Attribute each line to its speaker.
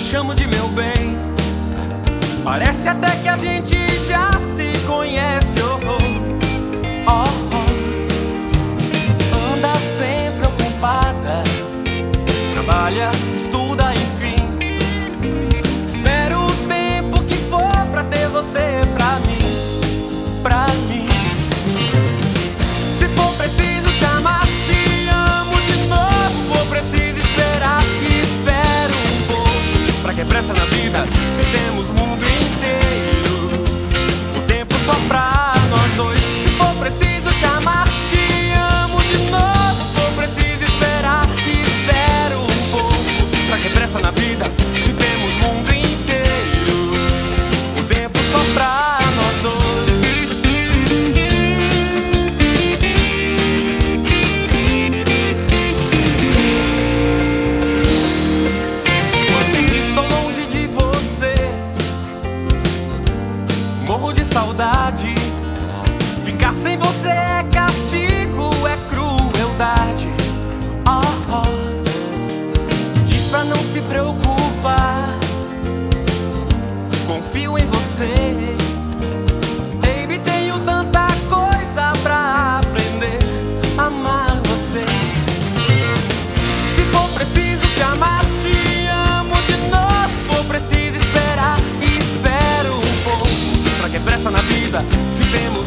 Speaker 1: chamo de meu bem. Parece até que a gente já se conhece. Oh, oh, oh. Anda sempre ocupada, trabalha, estuda, enfim. Espero o tempo que for pra ter você pra mim, pra mim. Se for preciso te amar, te amo de novo. For preciso esperar e espero um pouco. Pra que pressa na vida, se temos mundo inteiro, o tempo só pra nós dois. Se for preciso te amar, te amo de novo. For preciso esperar e espero um pouco. Pra que pressa na vida, se temos mundo inteiro, o tempo só pra nós dois. Morro de saudade. Ficar sem você é castigo, é crueldade. Oh, oh. Diz pra não se preocupar, confio em você. Baby, tenho tanta coisa pra aprender a amar você. Se for preciso te amar, te amo de novo. For preciso esperar e espero um pouco. Pra que pressa na vida, se temos